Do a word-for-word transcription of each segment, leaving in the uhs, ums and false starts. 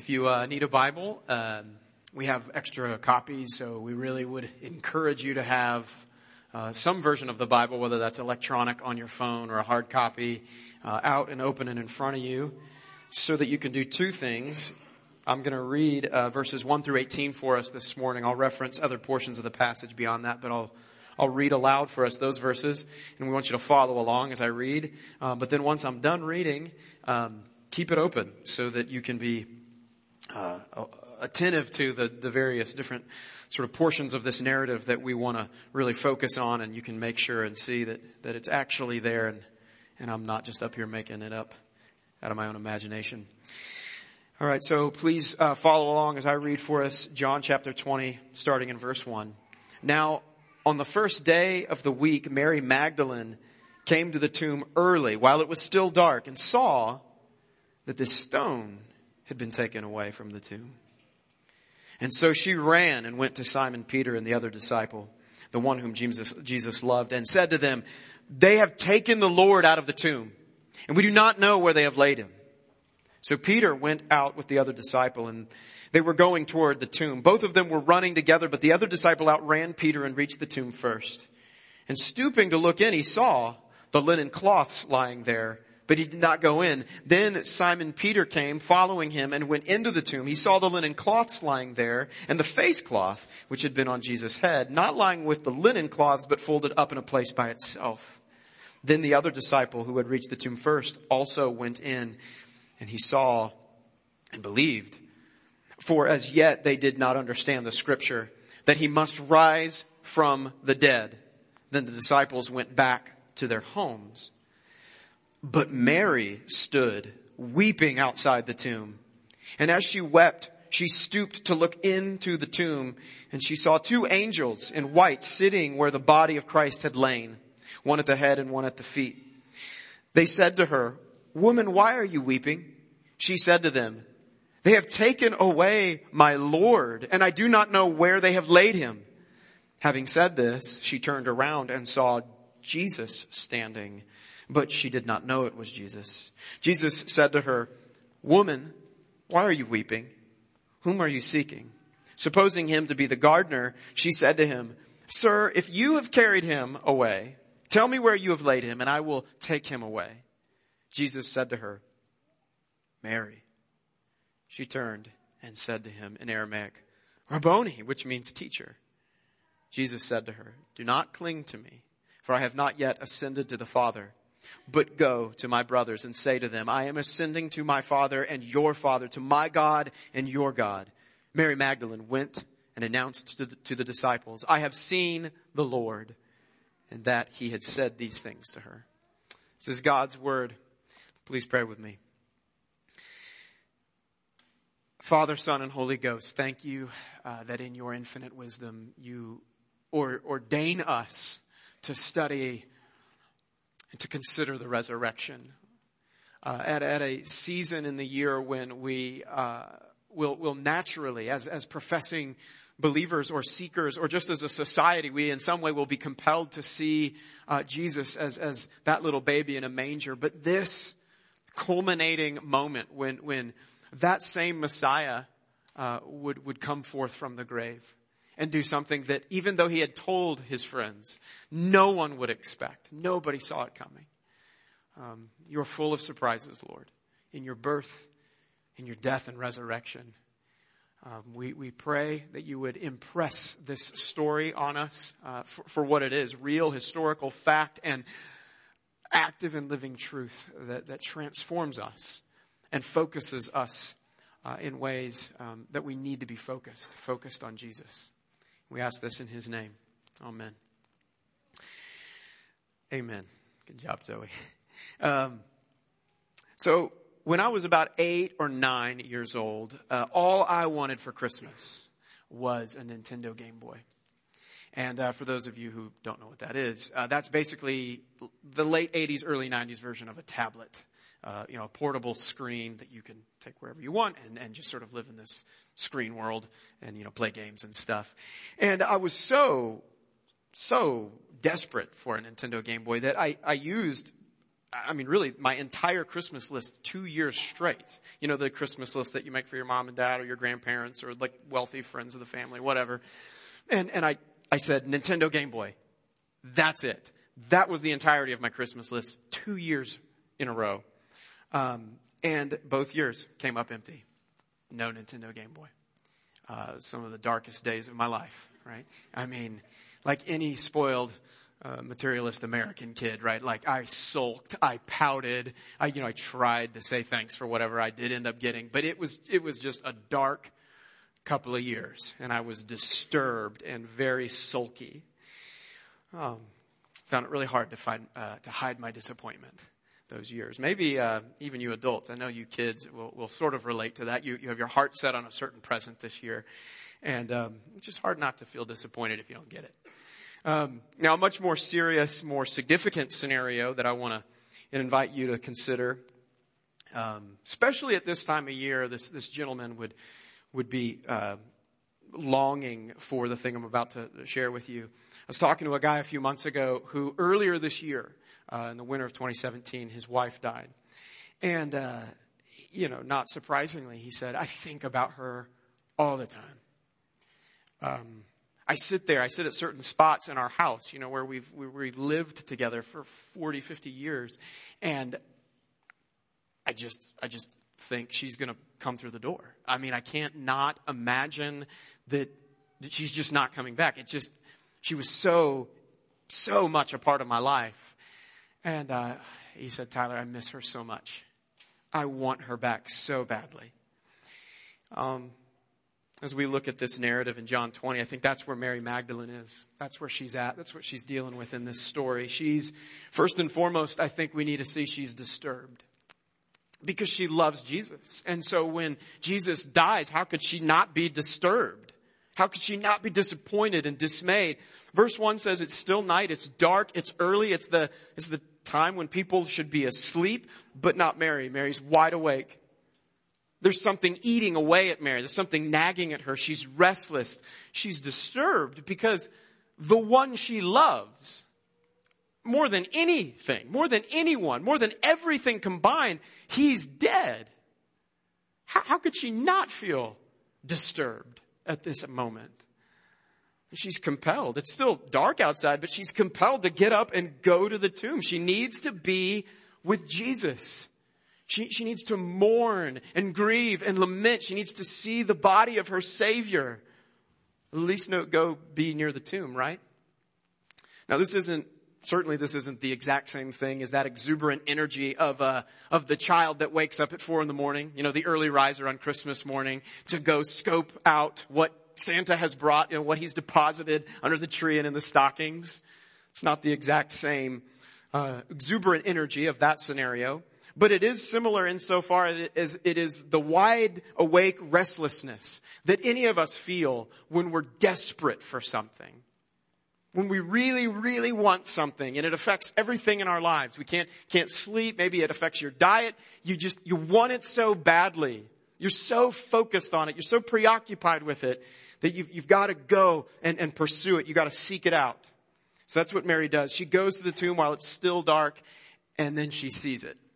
If you uh, need a Bible, um, we have extra copies, so we really would encourage you to have uh, some version of the Bible, whether that's electronic on your phone or a hard copy, uh, out and open and in front of you, so that you can do two things. I'm going to read uh, verses one through eighteen for us this morning. I'll reference other portions of the passage beyond that, but I'll I'll read aloud for us those verses, and we want you to follow along as I read. Uh, but then once I'm done reading, um, keep it open so that you can be uh, attentive to the, the various different sort of portions of this narrative that we want to really focus on, and you can make sure and see that, that it's actually there, and, and I'm not just up here making it up out of my own imagination. All right, so please uh, follow along as I read for us John chapter twenty, starting in verse one. Now, on the first day of the week, Mary Magdalene came to the tomb early while it was still dark and saw that the stone had been taken away from the tomb. And so she ran and went to Simon Peter and the other disciple, the one whom Jesus, Jesus loved, and said to them, "They have taken the Lord out of the tomb, and we do not know where they have laid him." So Peter went out with the other disciple, and they were going toward the tomb. Both of them were running together, but the other disciple outran Peter and reached the tomb first. And stooping to look in, he saw the linen cloths lying there, but he did not go in. Then Simon Peter came, following him, and went into the tomb. He saw the linen cloths lying there, and the face cloth, which had been on Jesus' head, not lying with the linen cloths, but folded up in a place by itself. Then the other disciple who had reached the tomb first also went in, and he saw and believed. For as yet they did not understand the scripture, that he must rise from the dead. Then the disciples went back to their homes. But Mary stood weeping outside the tomb. And as she wept, she stooped to look into the tomb, and she saw two angels in white sitting where the body of Christ had lain, one at the head and one at the feet. They said to her, "Woman, why are you weeping?" She said to them, "They have taken away my Lord, and I do not know where they have laid him." Having said this, she turned around and saw Jesus standing, but she did not know it was Jesus. Jesus said to her, "Woman, why are you weeping? Whom are you seeking?" Supposing him to be the gardener, she said to him, "Sir, if you have carried him away, tell me where you have laid him, and I will take him away." Jesus said to her, "Mary." She turned and said to him in Aramaic, "Rabboni," which means teacher. Jesus said to her, "Do not cling to me, for I have not yet ascended to the Father. But go to my brothers and say to them, I am ascending to my Father and your Father, to my God and your God." Mary Magdalene went and announced to the, to the disciples, "I have seen the Lord," and that he had said these things to her. This is God's word. Please pray with me. Father, Son, and Holy Ghost, thank you uh, that in your infinite wisdom you or, ordain us to study and to consider the resurrection. Uh, at, at a season in the year when we uh, will, will naturally, as, as professing believers or seekers, or just as a society, we in some way will be compelled to see uh, Jesus as, as that little baby in a manger. But this culminating moment when, when that same Messiah uh, would, would come forth from the grave and do something that even though he had told his friends, no one would expect. Nobody saw it coming. Um, you're full of surprises, Lord, in your birth, in your death and resurrection. Um, we, we pray that you would impress this story on us uh, for, for what it is, real historical fact and active and living truth that, that transforms us and focuses us uh, in ways um, that we need to be focused, focused on Jesus. We ask this in his name. Amen. Amen. Good job, Zoe. Um, so when I was about eight or nine years old, uh, all I wanted for Christmas was a Nintendo Game Boy. And uh, for those of you who don't know what that is, uh, that's basically the late eighties, early nineties version of a tablet. Uh, you know, a portable screen that you can take wherever you want and, and just sort of live in this screen world and, you know, play games and stuff. And I was so, so desperate for a Nintendo Game Boy that I, I used I mean, really, my entire Christmas list two years straight. You know, the Christmas list that you make for your mom and dad or your grandparents or like wealthy friends of the family, whatever. And, and I, I said, Nintendo Game Boy. That's it. That was the entirety of my Christmas list two years in a row. Um, and both years came up empty. No Nintendo Game Boy. Uh, some of the darkest days of my life, right? I mean, like any spoiled uh, materialist American kid, right? Like I sulked, I pouted, I, you know, I tried to say thanks for whatever I did end up getting, but it was, it was just a dark couple of years, and I was disturbed and very sulky. Um, found it really hard to find, uh, to hide my disappointment those years. Maybe, uh, even you adults, I know you kids will, will sort of relate to that. You, you have your heart set on a certain present this year. And, um, it's just hard not to feel disappointed if you don't get it. Um, now a much more serious, more significant scenario that I want to invite you to consider, um, especially at this time of year, this, this gentleman would, would be, uh, longing for the thing I'm about to share with you. I was talking to a guy a few months ago who earlier this year, uh, in the winter of twenty seventeen, his wife died. And, uh, you know, not surprisingly, he said, I think about her all the time. Um, I sit there, I sit at certain spots in our house, you know, where we've, we, we've lived together for forty, fifty years. And I just, I just think she's going to come through the door. I mean, I can't not imagine that, that she's just not coming back. It's just, she was so, so much a part of my life. And, uh, he said, Tyler, I miss her so much. I want her back so badly. Um, as we look at this narrative in John twenty, I think that's where Mary Magdalene is. That's where she's at. That's what she's dealing with in this story. She's, first and foremost, I think we need to see she's disturbed. Because she loves Jesus. And so when Jesus dies, how could she not be disturbed? How could she not be disappointed and dismayed? Verse one says it's still night, it's dark, it's early, it's the, it's the time when people should be asleep, but not Mary. Mary's wide awake. There's something eating away at Mary. There's something nagging at her. She's restless. She's disturbed because the one she loves, more than anything, more than anyone, more than everything combined, he's dead. How, how could she not feel disturbed at this moment? She's compelled. It's still dark outside, but she's compelled to get up and go to the tomb. She needs to be with Jesus. She, she needs to mourn and grieve and lament. She needs to see the body of her Savior. At least no, go be near the tomb, right? Now this isn't, certainly this isn't the exact same thing as that exuberant energy of, uh, of the child that wakes up at four in the morning. You know, the early riser on Christmas morning to go scope out what Santa has brought, you know, what he's deposited under the tree and in the stockings. It's not the exact same uh, exuberant energy of that scenario, but it is similar insofar as it is the wide awake restlessness that any of us feel when we're desperate for something. When we really, really want something and it affects everything in our lives. We can't, can't sleep. Maybe it affects your diet. You just, you want it so badly. You're so focused on it. You're so preoccupied with it that you've, you've got to go and, and pursue it. You've got to seek it out. So that's what Mary does. She goes to the tomb while it's still dark, and then she sees it.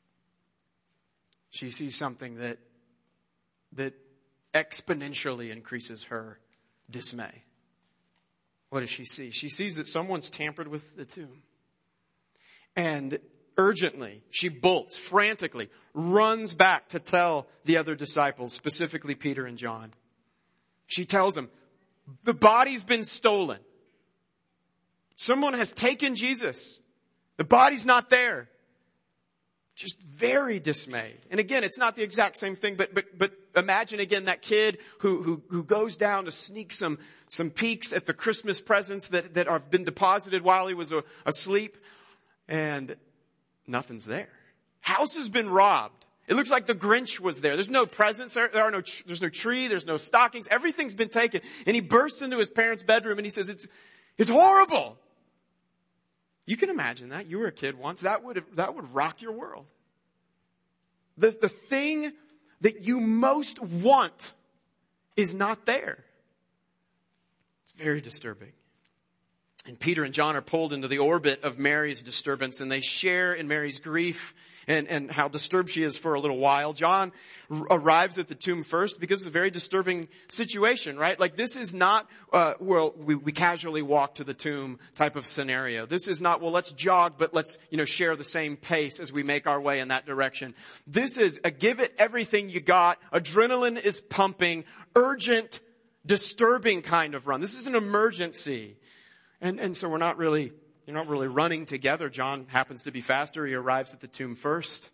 She sees something that, that exponentially increases her dismay. What does she see? She sees that someone's tampered with the tomb. And urgently, she bolts, frantically, runs back to tell the other disciples, specifically Peter and John. She tells them, the body's been stolen. Someone has taken Jesus. The body's not there. Just very dismayed. And again, it's not the exact same thing, but but but imagine again that kid who who who goes down to sneak some some peeks at the Christmas presents that that have been deposited while he was asleep, and nothing's there. House has been robbed. It looks like the Grinch was there. There's no presents. There, there are no. There's no tree. There's no stockings. Everything's been taken. And he bursts into his parents' bedroom and he says, "It's it's horrible." You can imagine that. You were a kid once. That would that would rock your world. The the thing that you most want is not there. It's very disturbing. And Peter and John are pulled into the orbit of Mary's disturbance, and they share in Mary's grief and, and how disturbed she is for a little while. John r- arrives at the tomb first because it's a very disturbing situation, right? Like this is not, uh, well, we, we casually walk to the tomb type of scenario. This is not, well, let's jog, but let's, you know, share the same pace as we make our way in that direction. This is a give it everything you got. Adrenaline is pumping, urgent, disturbing kind of run. This is an emergency. And, and so we're not really, you're not really running together. John happens to be faster. He arrives at the tomb first.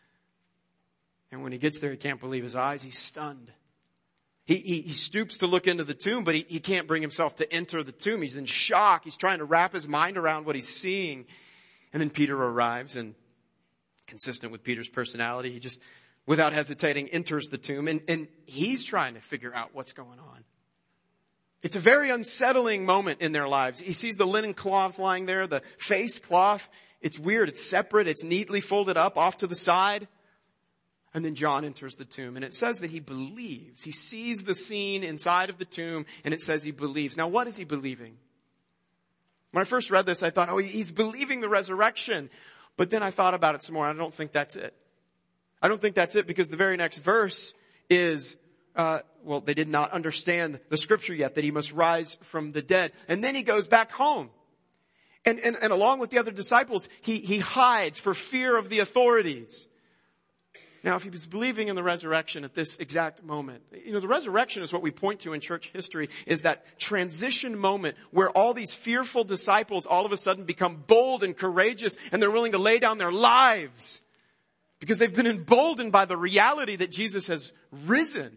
And when he gets there, he can't believe his eyes. He's stunned. He, he, he stoops to look into the tomb, but he, he can't bring himself to enter the tomb. He's in shock. He's trying to wrap his mind around what he's seeing. And then Peter arrives, and consistent with Peter's personality, he just, without hesitating, enters the tomb. And, and he's trying to figure out what's going on. It's a very unsettling moment in their lives. He sees the linen cloths lying there, the face cloth. It's weird. It's separate. It's neatly folded up off to the side. And then John enters the tomb, and it says that he believes. He sees the scene inside of the tomb, and it says he believes. Now, what is he believing? When I first read this, I thought, oh, he's believing the resurrection. But then I thought about it some more. I don't think that's it. I don't think that's it, because the very next verse is, uh, well, they did not understand the scripture yet, that he must rise from the dead. And then he goes back home. And, and, and along with the other disciples, he, he hides for fear of the authorities. Now, if he was believing in the resurrection at this exact moment, you know, the resurrection is what we point to in church history, is that transition moment where all these fearful disciples all of a sudden become bold and courageous, and they're willing to lay down their lives because they've been emboldened by the reality that Jesus has risen.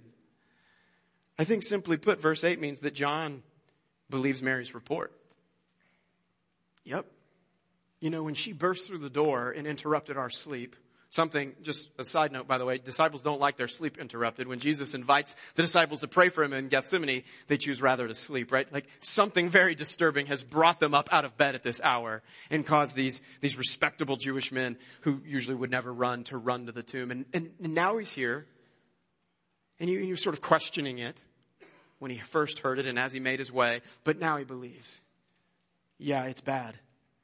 I think simply put, verse eight means that John believes Mary's report. Yep. You know, when she burst through the door and interrupted our sleep, something, just a side note, by the way, disciples don't like their sleep interrupted. When Jesus invites the disciples to pray for him in Gethsemane, they choose rather to sleep, right? Like something very disturbing has brought them up out of bed at this hour and caused these, these respectable Jewish men who usually would never run to run to the tomb. And, and, and now he's here, and he, he was sort of questioning it when he first heard it and as he made his way, but now he believes. Yeah, it's bad.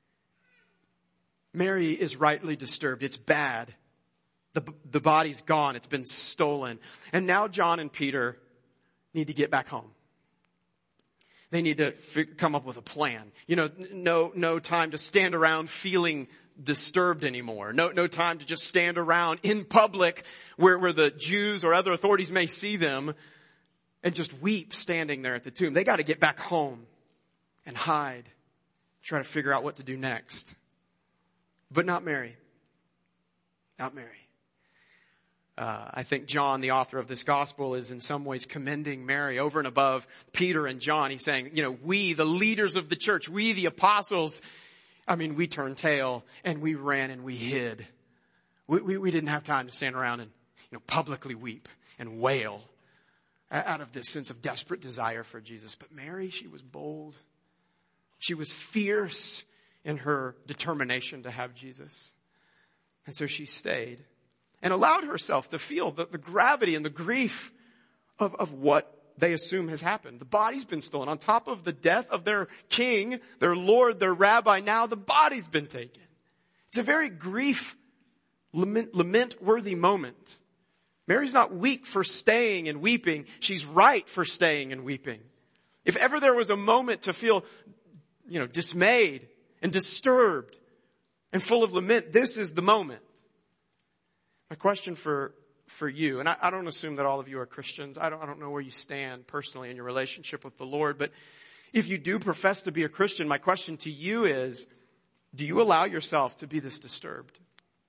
Mary is rightly disturbed. It's bad. The, the body's gone. It's been stolen. And now John and Peter need to get back home. They need to f- come up with a plan. You know, no, no time to stand around feeling disturbed anymore. No, no time to just stand around in public where, where the Jews or other authorities may see them and just weep standing there at the tomb. They got to get back home and hide, try to figure out what to do next. But not Mary. Not Mary. Uh, I think John, the author of this gospel, is in some ways commending Mary over and above Peter and John. He's saying, you know, we, the leaders of the church, we, the apostles, I mean, we turned tail and we ran and we hid. We, we, we didn't have time to stand around and, you know, publicly weep and wail out of this sense of desperate desire for Jesus. But Mary, she was bold. She was fierce in her determination to have Jesus. And so she stayed and allowed herself to feel the, the gravity and the grief of, of what they assume has happened. The body's been stolen. On top of the death of their king, their Lord, their rabbi, now the body's been taken. It's a very grief, lament, lament-worthy moment. Mary's not weak for staying and weeping. She's right for staying and weeping. If ever there was a moment to feel, you know, dismayed and disturbed and full of lament, this is the moment. My question for, for you, and I, I don't assume that all of you are Christians. I don't, I don't know where you stand personally in your relationship with the Lord, but if you do profess to be a Christian, my question to you is, do you allow yourself to be this disturbed?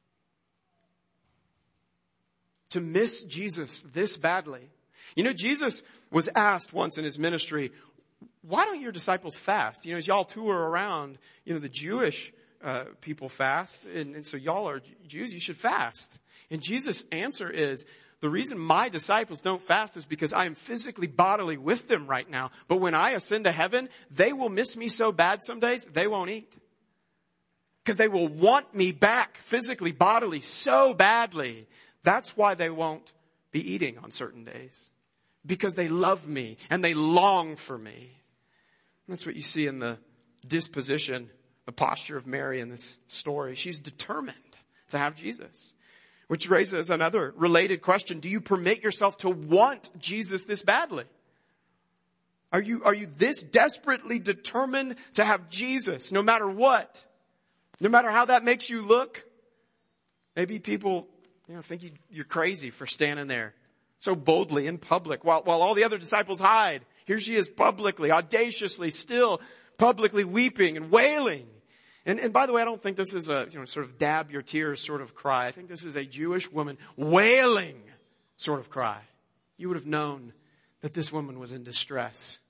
To miss Jesus this badly? You know, Jesus was asked once in his ministry, why don't your disciples fast? You know, as y'all tour around, you know, the Jewish uh, people fast. And, and so y'all are Jews, you should fast. And Jesus' answer is, the reason my disciples don't fast is because I am physically, bodily with them right now. But when I ascend to heaven, they will miss me so bad some days, they won't eat. Because they will want me back physically, bodily so badly. That's why they won't be eating on certain days. Because they love me and they long for me. That's what you see in the disposition, the posture of Mary in this story. She's determined to have Jesus. Which raises another related question. Do you permit yourself to want Jesus this badly? Are you, are you this desperately determined to have Jesus no matter what? No matter how that makes you look? Maybe people, you know, think you, you're crazy for standing there so boldly in public while, while all the other disciples hide. Here she is publicly, audaciously, still publicly weeping and wailing. And, and by the way, I don't think this is a, you know, sort of dab your tears sort of cry. I think this is a Jewish woman wailing sort of cry. You would have known that this woman was in distress.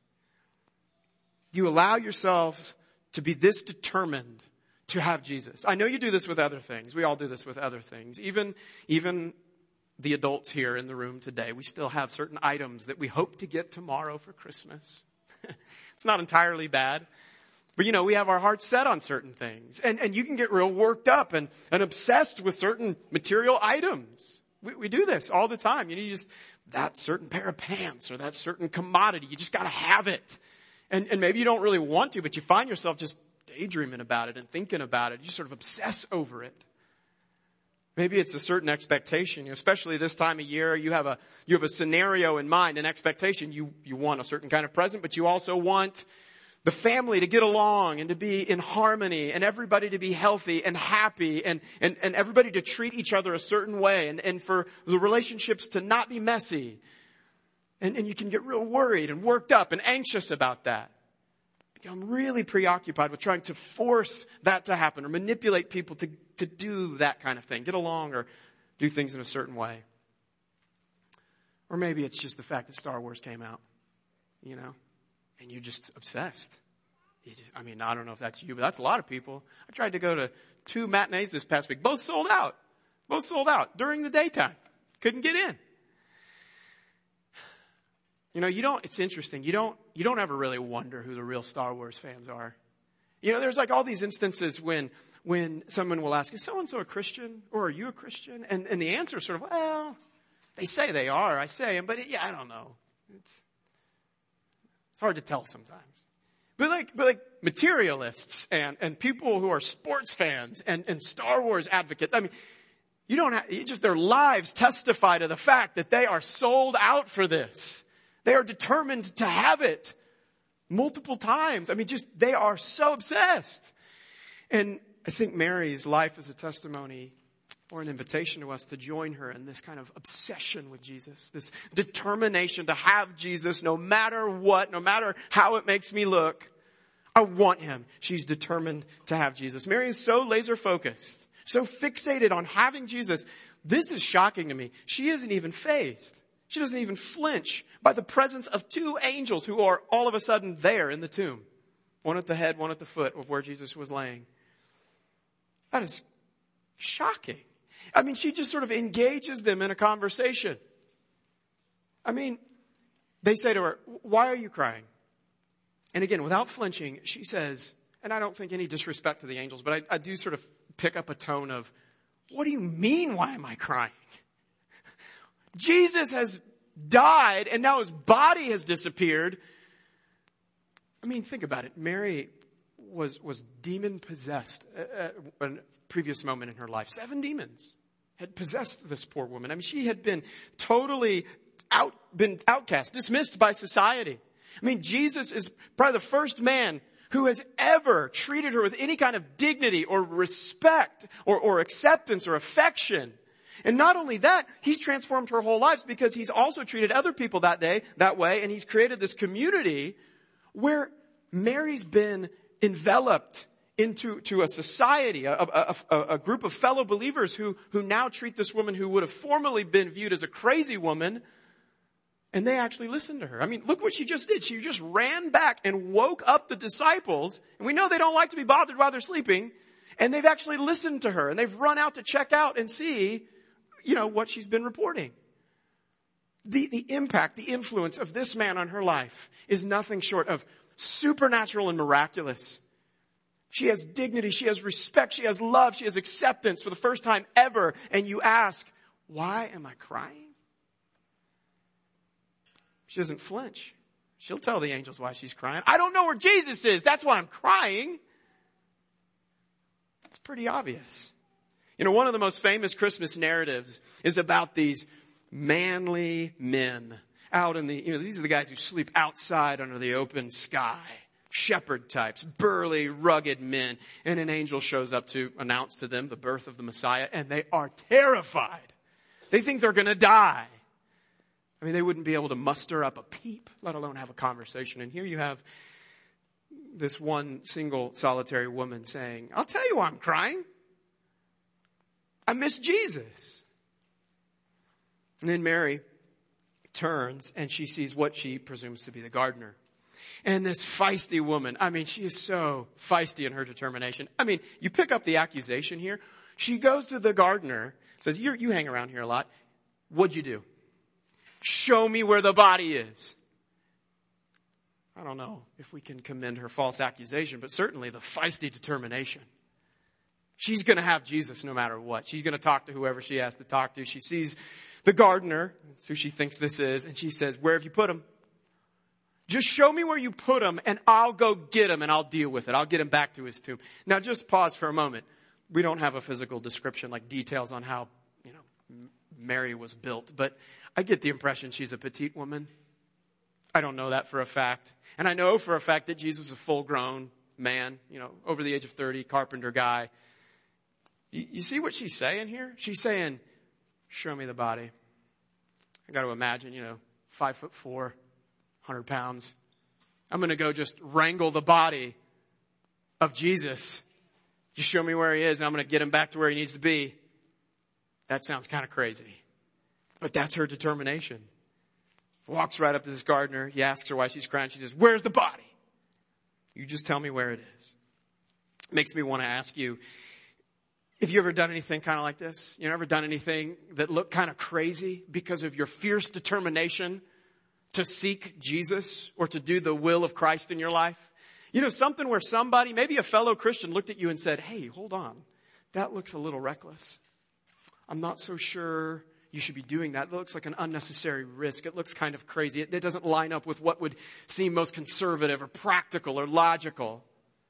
You allow yourselves to be this determined to have Jesus. I know you do this with other things. We all do this with other things. Even, even the adults here in the room today, we still have certain items that we hope to get tomorrow for Christmas. It's not entirely bad. But, you know, we have our hearts set on certain things. And, and you can get real worked up and, and obsessed with certain material items. We, we do this all the time. You know, you just, that certain pair of pants or that certain commodity, you just got to have it. And, and maybe you don't really want to, but you find yourself just daydreaming about it and thinking about it. You sort of obsess over it. Maybe it's a certain expectation, you know, especially this time of year. You have a, you have a scenario in mind, an expectation. You, you want a certain kind of present, but you also want the family to get along and to be in harmony and everybody to be healthy and happy and, and, and everybody to treat each other a certain way and, and for the relationships to not be messy. And, and you can get real worried and worked up and anxious about that. Become really preoccupied with trying to force that to happen or manipulate people to, to do that kind of thing, get along or do things in a certain way. Or maybe it's just the fact that Star Wars came out, you know. And you're just obsessed. You just, I mean, I don't know if that's you, but that's a lot of people. I tried to go to two matinees this past week. Both sold out. Both sold out during the daytime. Couldn't get in. You know, you don't, it's interesting. You don't, you don't ever really wonder who the real Star Wars fans are. You know, there's like all these instances when, when someone will ask, is so-and-so a Christian? Or are you a Christian? And, and the answer is sort of, well, they say they are. I say them, but it, yeah, I don't know. It's, It's hard to tell sometimes. But like, but like materialists and, and people who are sports fans and, and Star Wars advocates, I mean, you don't have, you just, their lives testify to the fact that they are sold out for this. They are determined to have it multiple times. I mean, just, they are so obsessed. And I think Mary's life is a testimony or an invitation to us to join her in this kind of obsession with Jesus, this determination to have Jesus no matter what, no matter how it makes me look. I want him. She's determined to have Jesus. Mary is so laser focused, so fixated on having Jesus. This is shocking to me. She isn't even fazed. She doesn't even flinch by the presence of two angels who are all of a sudden there in the tomb. One at the head, one at the foot of where Jesus was laying. That is shocking. I mean, she just sort of engages them in a conversation. I mean, they say to her, why are you crying? And again, without flinching, she says, and I don't think any disrespect to the angels, but I, I do sort of pick up a tone of, what do you mean, why am I crying? Jesus has died and now his body has disappeared. I mean, think about it. Mary was, was demon possessed at a previous moment in her life. Seven demons had possessed this poor woman. I mean, she had been totally out, been outcast, dismissed by society. I mean, Jesus is probably the first man who has ever treated her with any kind of dignity or respect or, or acceptance or affection. And not only that, he's transformed her whole life because he's also treated other people that day, that way. And he's created this community where Mary's been enveloped into to a society, a, a, a, a group of fellow believers who, who now treat this woman who would have formerly been viewed as a crazy woman. And they actually listened to her. I mean, look what she just did. She just ran back and woke up the disciples. And we know they don't like to be bothered while they're sleeping. And they've actually listened to her. And they've run out to check out and see, you know, what she's been reporting. The, the impact, the influence of this man on her life is nothing short of supernatural and miraculous. She has dignity. She has respect. She has love. She has acceptance for the first time ever. And you ask, why am I crying? She doesn't flinch. She'll tell the angels why she's crying. I don't know where Jesus is. That's why I'm crying. It's pretty obvious. You know, one of the most famous Christmas narratives is about these manly men out in the, you know, these are the guys who sleep outside under the open sky. Shepherd types, burly, rugged men. And an angel shows up to announce to them the birth of the Messiah, and they are terrified. They think they're going to die. I mean, they wouldn't be able to muster up a peep, let alone have a conversation. And here you have this one single solitary woman saying, I'll tell you why I'm crying. I miss Jesus. And then Mary turns and she sees what she presumes to be the gardener. And this feisty woman, I mean, she is so feisty in her determination. I mean, you pick up the accusation here. She goes to the gardener, says, you you hang around here a lot. What'd you do? Show me where the body is. I don't know if we can commend her false accusation, but certainly the feisty determination. She's going to have Jesus no matter what. She's going to talk to whoever she has to talk to. She sees the gardener, that's who she thinks this is, and she says, where have you put him? Just show me where you put him, and I'll go get him, and I'll deal with it. I'll get him back to his tomb. Now, just pause for a moment. We don't have a physical description, like details on how, you know, Mary was built, but I get the impression she's a petite woman. I don't know that for a fact. And I know for a fact that Jesus is a full-grown man, you know, over the age of thirty, carpenter guy. You, you see what she's saying here? She's saying, show me the body. I got to imagine, you know, five foot four, one hundred pounds. I'm going to go just wrangle the body of Jesus. Just show me where he is, and I'm going to get him back to where he needs to be. That sounds kind of crazy. But that's her determination. Walks right up to this gardener. He asks her why she's crying. She says, where's the body? You just tell me where it is. Makes me want to ask you, have you ever done anything kind of like this? You ever done anything that looked kind of crazy because of your fierce determination to seek Jesus or to do the will of Christ in your life? You know, something where somebody, maybe a fellow Christian, looked at you and said, hey, hold on. That looks a little reckless. I'm not so sure you should be doing that. It looks like an unnecessary risk. It looks kind of crazy. It, it doesn't line up with what would seem most conservative or practical or logical.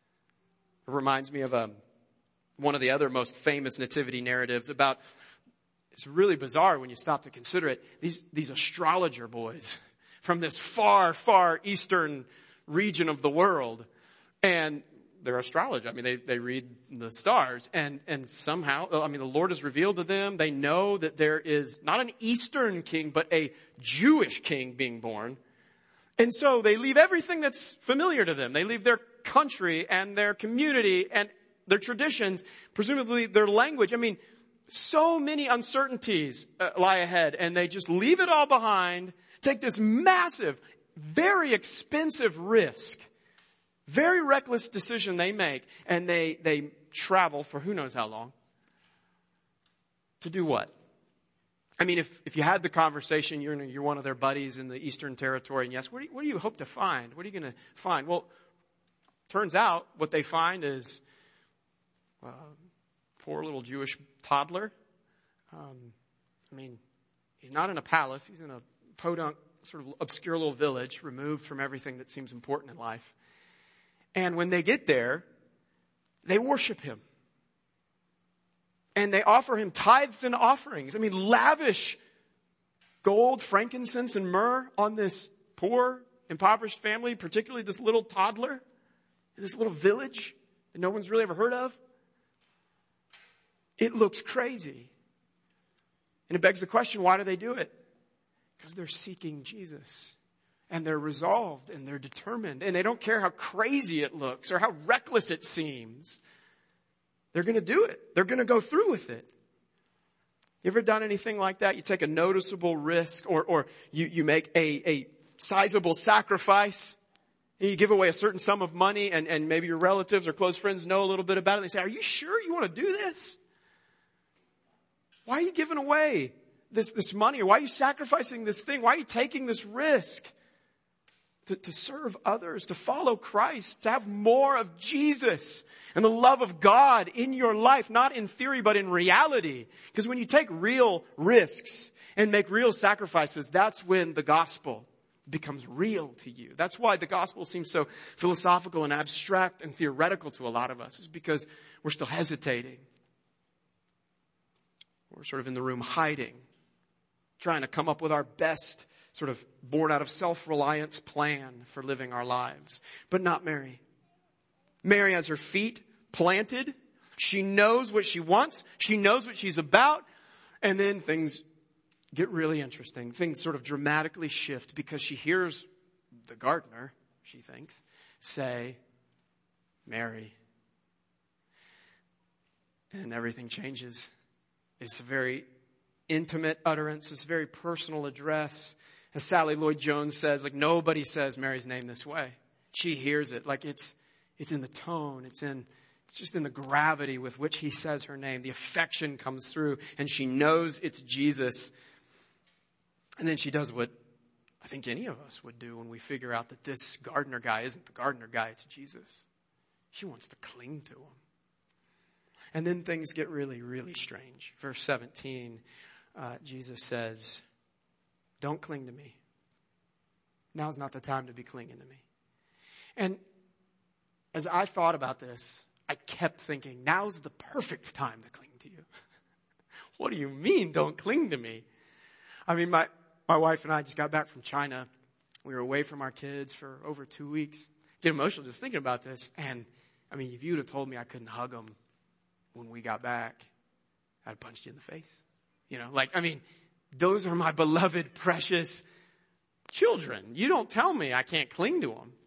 It reminds me of a, one of the other most famous nativity narratives about, it's really bizarre when you stop to consider it, these, these astrologer boys from this far, far eastern region of the world. And they're astrologers. I mean, they, they read the stars, and, and somehow, I mean, the Lord has revealed to them. They know that there is not an Eastern king, but a Jewish king being born. And so they leave everything that's familiar to them. They leave their country and their community and their traditions, presumably their language. I mean, so many uncertainties uh, lie ahead, and they just leave it all behind, take this massive, very expensive risk. Very reckless decision they make, and they, they travel for who knows how long. To do what? I mean, if, if you had the conversation, you're, you're one of their buddies in the Eastern Territory, and yes, what do you, what do you hope to find? What are you going to find? Well, turns out what they find is a poor little Jewish toddler. Um, I mean, he's not in a palace. He's in a podunk, sort of obscure little village, removed from everything that seems important in life. And when they get there, they worship him. And they offer him tithes and offerings. I mean, lavish gold, frankincense, and myrrh on this poor, impoverished family, particularly this little toddler in this little village that no one's really ever heard of. It looks crazy. And it begs the question, why do they do it? Because they're seeking Jesus. And they're resolved and they're determined. And they don't care how crazy it looks or how reckless it seems. They're going to do it. They're going to go through with it. You ever done anything like that? You take a noticeable risk, or, or you, you make a, a sizable sacrifice. And you give away a certain sum of money, and, and maybe your relatives or close friends know a little bit about it. They say, are you sure you want to do this? Why are you giving away this, this money? Or why are you sacrificing this thing? Why are you taking this risk? To, to serve others, to follow Christ, to have more of Jesus and the love of God in your life, not in theory, but in reality. Because when you take real risks and make real sacrifices, that's when the gospel becomes real to you. That's why the gospel seems so philosophical and abstract and theoretical to a lot of us, is because we're still hesitating. We're sort of in the room hiding, trying to come up with our best sort of born out of self-reliance plan for living our lives. But not Mary. Mary has her feet planted. She knows what she wants. She knows what she's about. And then things get really interesting. Things sort of dramatically shift because she hears the gardener, she thinks, say, Mary. And everything changes. It's a very intimate utterance. It's a very personal address. As Sally Lloyd-Jones says, like nobody says Mary's name this way. She hears it. Like it's, it's in the tone. It's in, it's just in the gravity with which he says her name. The affection comes through and she knows it's Jesus. And then she does what I think any of us would do when we figure out that this gardener guy isn't the gardener guy, it's Jesus. She wants to cling to him. And then things get really, really strange. Verse seventeen, uh, Jesus says, don't cling to me. Now's not the time to be clinging to me. And as I thought about this, I kept thinking, now's the perfect time to cling to you. What do you mean, don't cling to me? I mean, my, my wife and I just got back from China. We were away from our kids for over two weeks. Get emotional just thinking about this. And, I mean, if you'd have told me I couldn't hug them when we got back, I'd have punched you in the face. You know, like, I mean, those are my beloved, precious children. You don't tell me I can't cling to them.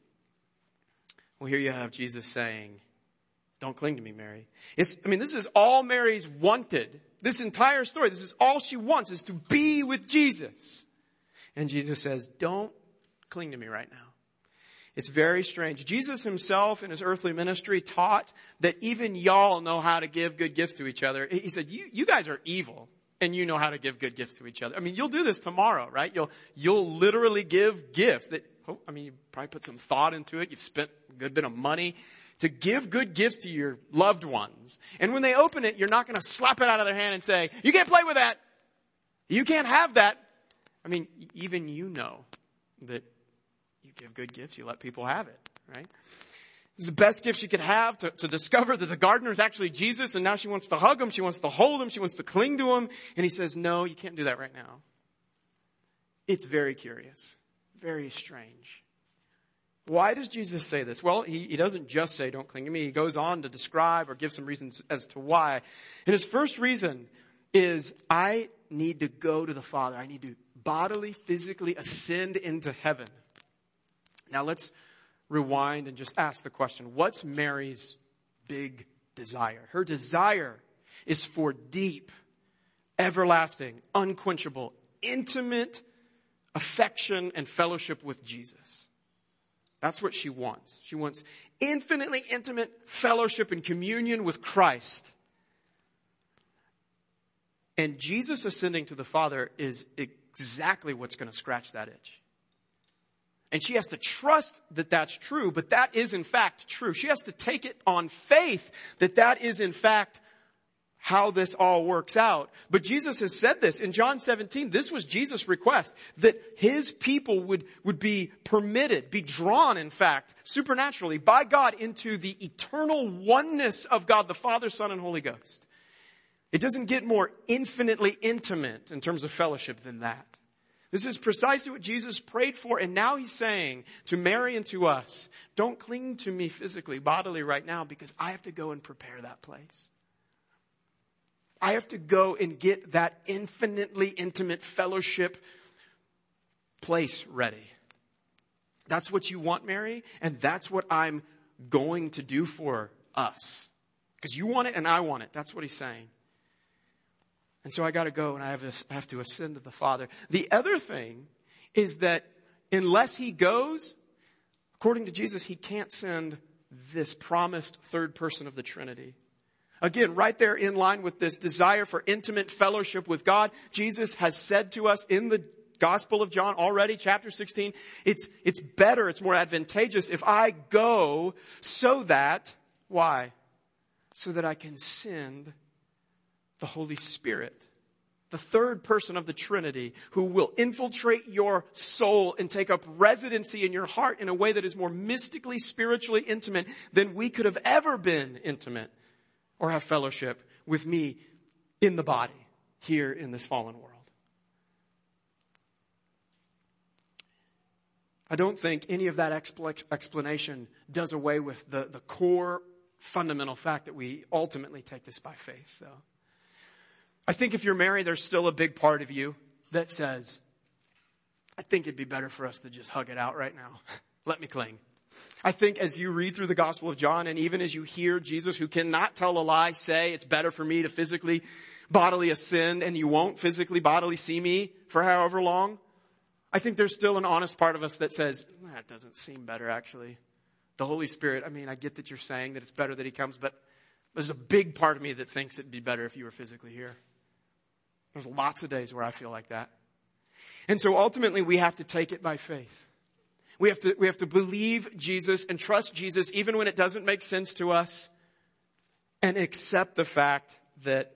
Well, here you have Jesus saying, don't cling to me, Mary. It's, I mean, this is all Mary's wanted. This entire story, this is all she wants, is to be with Jesus. And Jesus says, don't cling to me right now. It's very strange. Jesus himself in his earthly ministry taught that even y'all know how to give good gifts to each other. He said, you, you guys are evil and you know how to give good gifts to each other. I mean, you'll do this tomorrow, right? You'll, you'll literally give gifts that, I mean, you probably put some thought into it. You've spent a good bit of money to give good gifts to your loved ones. And when they open it, you're not going to slap it out of their hand and say, you can't play with that. You can't have that. I mean, even you know that you give good gifts, you let people have it, right? This is the best gift she could have, to, to discover that the gardener is actually Jesus, and now she wants to hug him, she wants to hold him, she wants to cling to him. And he says, no, you can't do that right now. It's very curious, very strange. Why does Jesus say this? Well, he, he doesn't just say, don't cling to me. He goes on to describe or give some reasons as to why. And his first reason is, I need to go to the Father. I need to bodily, physically ascend into heaven. Now let's rewind and just ask the question, what's Mary's big desire? Her desire is for deep, everlasting, unquenchable, intimate affection and fellowship with Jesus. That's what she wants. She wants infinitely intimate fellowship and communion with Christ. And Jesus ascending to the Father is exactly what's going to scratch that itch. And she has to trust that that's true, but that is in fact true. She has to take it on faith that that is in fact how this all works out. But Jesus has said this in John seventeen. This was Jesus' request, that his people would, would be permitted, be drawn, in fact, supernaturally by God into the eternal oneness of God, the Father, Son, and Holy Ghost. It doesn't get more infinitely intimate in terms of fellowship than that. This is precisely what Jesus prayed for. And now he's saying to Mary and to us, don't cling to me physically, bodily right now, because I have to go and prepare that place. I have to go and get that infinitely intimate fellowship place ready. That's what you want, Mary, and that's what I'm going to do for us. Because you want it and I want it. That's what he's saying. And so I got to go and I have, to, I have to ascend to the Father. The other thing is that unless he goes, according to Jesus, he can't send this promised third person of the Trinity. Again, right there in line with this desire for intimate fellowship with God, Jesus has said to us in the Gospel of John already, chapter sixteen, it's, it's better, it's more advantageous if I go so that, why? So that I can send the Holy Spirit, the third person of the Trinity, who will infiltrate your soul and take up residency in your heart in a way that is more mystically, spiritually intimate than we could have ever been intimate or have fellowship with me in the body here in this fallen world. I don't think any of that expl- explanation does away with the, the core fundamental fact that we ultimately take this by faith, though. I think if you're married, there's still a big part of you that says, I think it'd be better for us to just hug it out right now. Let me cling. I think as you read through the Gospel of John, and even as you hear Jesus, who cannot tell a lie, say it's better for me to physically, bodily ascend, and you won't physically, bodily see me for however long, I think there's still an honest part of us that says, that doesn't seem better, actually. The Holy Spirit, I mean, I get that you're saying that it's better that he comes, but there's a big part of me that thinks it'd be better if you were physically here. There's lots of days where I feel like that. And so ultimately we have to take it by faith. We have to, we have to believe Jesus and trust Jesus even when it doesn't make sense to us, and accept the fact that,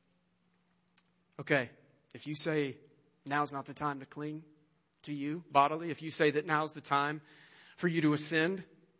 okay, if you say now's not the time to cling to you bodily, if you say that now's the time for you to ascend,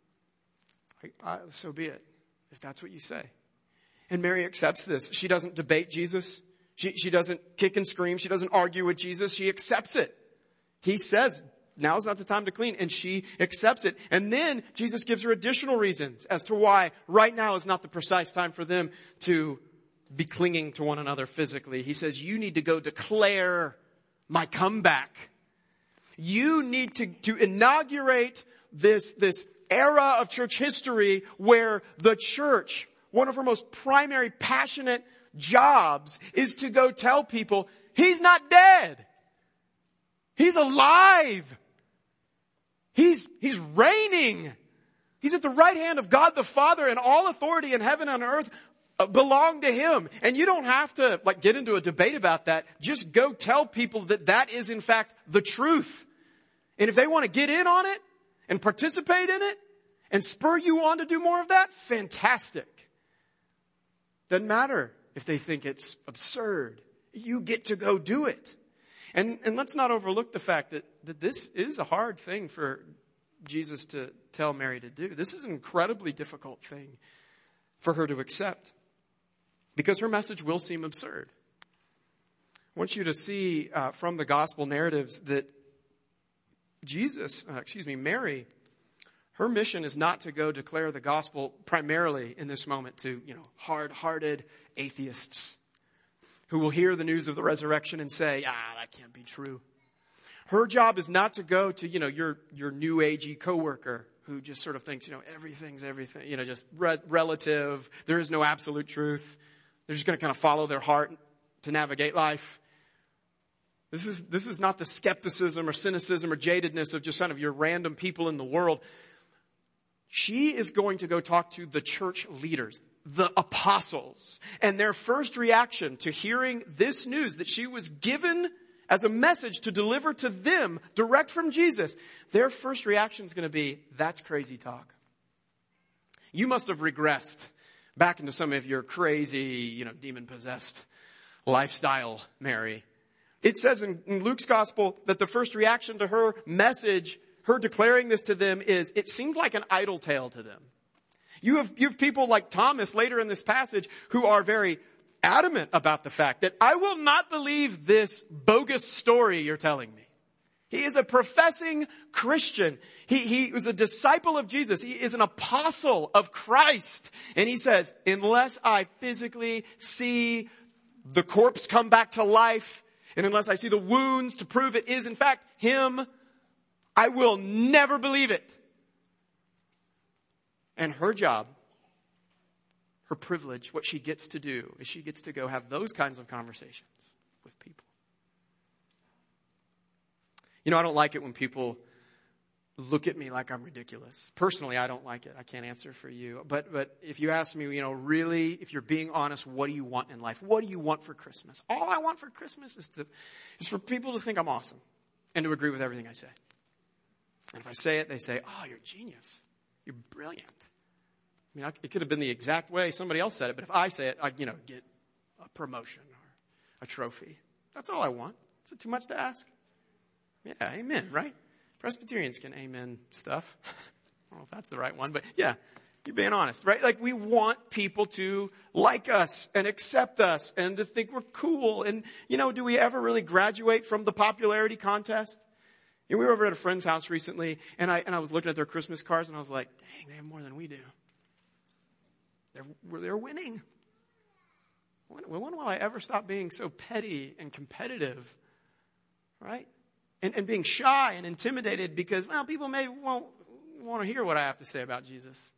I, I, so be it, if that's what you say. And Mary accepts this. She doesn't debate Jesus. She, she doesn't kick and scream. She doesn't argue with Jesus. She accepts it. He says, now's not the time to clean. And she accepts it. And then Jesus gives her additional reasons as to why right now is not the precise time for them to be clinging to one another physically. He says, you need to go declare my comeback. You need to, to inaugurate this, this era of church history where the church, one of her most primary, passionate jobs is to go tell people he's not dead. He's alive. He's, he's reigning. He's at the right hand of God the Father, and all authority in heaven and earth belong to him. And you don't have to like get into a debate about that. Just go tell people that that is in fact the truth. And if they want to get in on it and participate in it and spur you on to do more of that, fantastic. Doesn't matter if they think it's absurd. You get to go do it. And, and let's not overlook the fact that, that this is a hard thing for Jesus to tell Mary to do. This is an incredibly difficult thing for her to accept, because her message will seem absurd. I want you to see uh, from the gospel narratives that Jesus, uh, excuse me, Mary, her mission is not to go declare the gospel primarily in this moment to, you know, hard-hearted atheists who will hear the news of the resurrection and say, ah, that can't be true. Her job is not to go to, you know, your, your new agey coworker who just sort of thinks, you know, everything's everything, you know, just re- relative. There is no absolute truth. They're just going to kind of follow their heart to navigate life. This is, this is not the skepticism or cynicism or jadedness of just kind of your random people in the world. She is going to go talk to the church leaders, the apostles. And their first reaction to hearing this news that she was given as a message to deliver to them direct from Jesus, their first reaction is going to be, that's crazy talk. You must have regressed back into some of your crazy, you know, demon-possessed lifestyle, Mary. It says in, in Luke's gospel that the first reaction to her message, her declaring this to them, is it seemed like an idle tale to them. You have, you have people like Thomas later in this passage who are very adamant about the fact that I will not believe this bogus story you're telling me. He is a professing Christian. He, he was a disciple of Jesus. He is an apostle of Christ. And he says, unless I physically see the corpse come back to life, and unless I see the wounds to prove it is in fact him, I will never believe it. And her job, her privilege, what she gets to do is she gets to go have those kinds of conversations with people. You know, I don't like it when people look at me like I'm ridiculous. Personally, I don't like it. I can't answer for you. But but if you ask me, you know, really, if you're being honest, what do you want in life? What do you want for Christmas? All I want for Christmas is to is for people to think I'm awesome and to agree with everything I say. And if I say it, they say, oh, you're a genius. You're brilliant. I mean, I, it could have been the exact way somebody else said it, but if I say it, I, you know, get a promotion or a trophy. That's all I want. Is it too much to ask? Yeah, amen, right? Presbyterians can amen stuff. I don't know if that's the right one, but yeah, you're being honest, right? Like we want people to like us and accept us and to think we're cool. And, you know, do we ever really graduate from the popularity contest? You know, we were over at a friend's house recently, and I and I was looking at their Christmas cards, and I was like, dang, they have more than we do. They're, they're winning. When, when will I ever stop being so petty and competitive, right? And, and being shy and intimidated because, well, people may won't want to hear what I have to say about Jesus.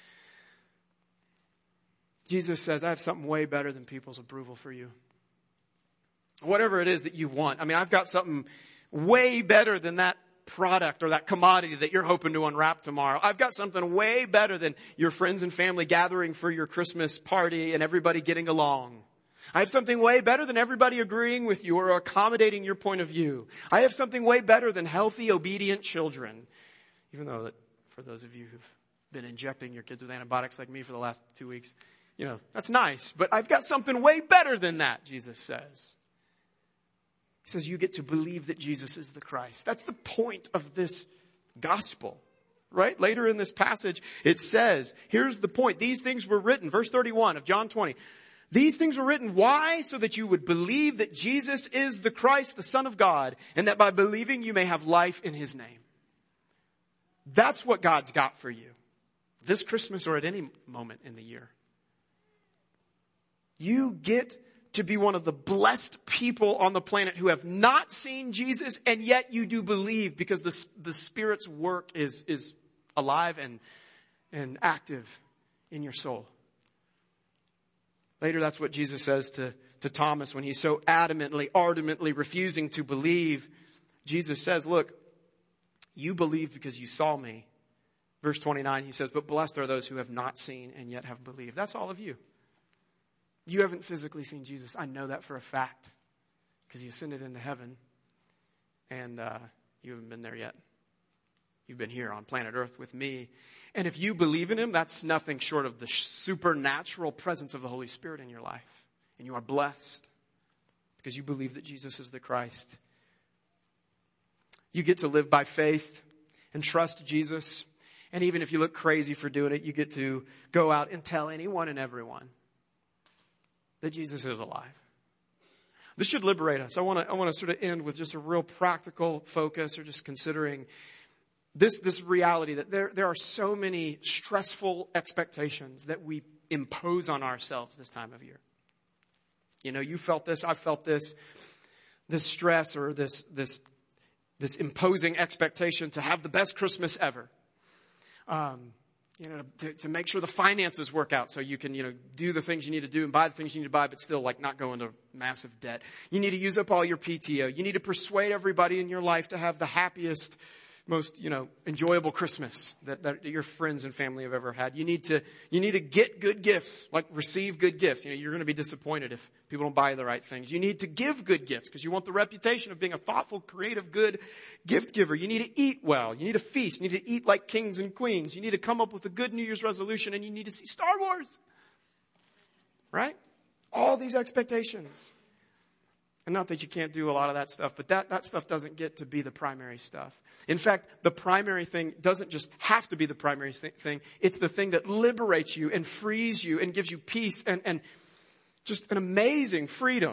Jesus says, I have something way better than people's approval for you. Whatever it is that you want. I mean, I've got something way better than that product or that commodity that you're hoping to unwrap tomorrow. I've got something way better than your friends and family gathering for your Christmas party and everybody getting along. I have something way better than everybody agreeing with you or accommodating your point of view. I have something way better than healthy, obedient children. Even though that for those of you who've been injecting your kids with antibiotics like me for the last two weeks, you know, that's nice. But I've got something way better than that, Jesus says. He says you get to believe that Jesus is the Christ. That's the point of this gospel. Right? Later in this passage, it says, here's the point. These things were written, verse thirty-one of John twenty. These things were written, why? So that you would believe that Jesus is the Christ, the Son of God, and that by believing you may have life in his name. That's what God's got for you. This Christmas or at any moment in the year. You get to be one of the blessed people on the planet who have not seen Jesus, and yet you do believe because the, the Spirit's work is, is alive and, and active in your soul. Later, that's what Jesus says to, to Thomas when he's so adamantly, ardently refusing to believe. Jesus says, look, you believe because you saw me. Verse twenty-nine, he says, but blessed are those who have not seen and yet have believed. That's all of you. You haven't physically seen Jesus. I know that for a fact because you ascended into heaven and uh, you haven't been there yet. You've been here on planet Earth with me. And if you believe in him, that's nothing short of the supernatural presence of the Holy Spirit in your life. And you are blessed because you believe that Jesus is the Christ. You get to live by faith and trust Jesus. And even if you look crazy for doing it, you get to go out and tell anyone and everyone that Jesus is alive. This should liberate us. I want to I want to sort of end with just a real practical focus or just considering This, this reality that there, there are so many stressful expectations that we impose on ourselves this time of year. You know, you felt this, I felt this, this stress or this, this, this imposing expectation to have the best Christmas ever. Um, you know, to, to make sure the finances work out so you can, you know, do the things you need to do and buy the things you need to buy, but still like not go into massive debt. You need to use up all your P T O. You need to persuade everybody in your life to have the happiest, most, you know, enjoyable Christmas that, that your friends and family have ever had. You need to, you need to get good gifts, like receive good gifts. You know, you're going to be disappointed if people don't buy the right things. You need to give good gifts because you want the reputation of being a thoughtful, creative, good gift giver. You need to eat well. You need to feast. You need to eat like kings and queens. You need to come up with a good New Year's resolution and you need to see Star Wars. Right? All these expectations. And not that you can't do a lot of that stuff, but that, that stuff doesn't get to be the primary stuff. In fact, the primary thing doesn't just have to be the primary thing. It's the thing that liberates you and frees you and gives you peace and, and just an amazing freedom.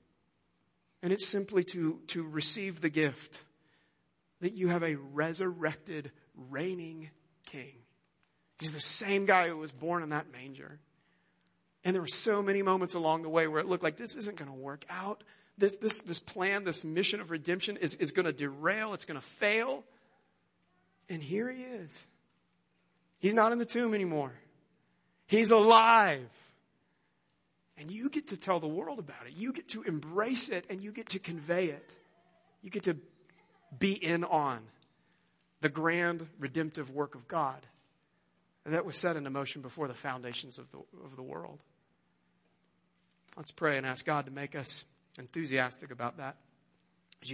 And it's simply to, to receive the gift that you have a resurrected, reigning king. He's the same guy who was born in that manger. And there were so many moments along the way where it looked like this isn't going to work out. This, this, this plan, this mission of redemption is, is going to derail. It's going to fail. And here he is. He's not in the tomb anymore. He's alive. And you get to tell the world about it. You get to embrace it and you get to convey it. You get to be in on the grand redemptive work of God that was set into motion before the foundations of the, of the world. Let's pray and ask God to make us enthusiastic about that.